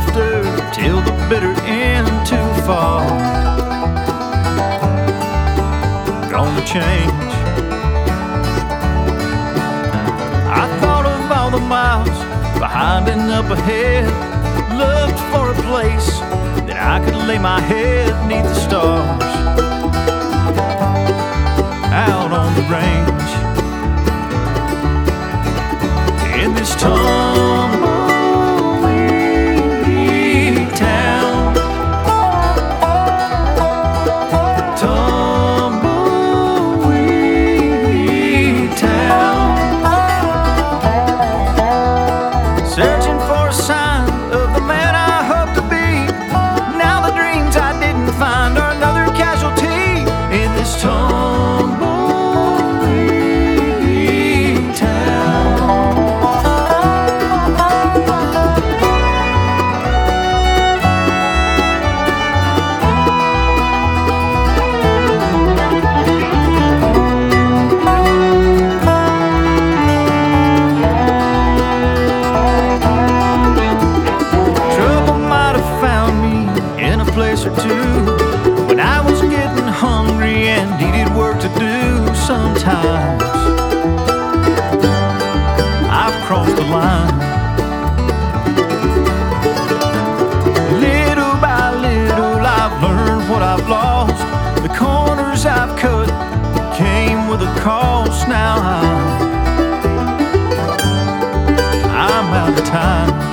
laughter till the bitter end to fall. Gonna change. I thought of all the miles behind and up ahead, looked for a place that I could lay my head 'neath the stars, out on the range. In this tumbleweed town, tumbleweed town, searching for a sign of the man I hope to be. Now the dreams I didn't find are another casualty in this tumbleweed town. Trouble might have found me in a place or two when I was getting hungry and needed work to do. Sometimes I've crossed the line. Little by little I've learned what I've lost. The corners I've cut came with a cost. Now I'm out of time.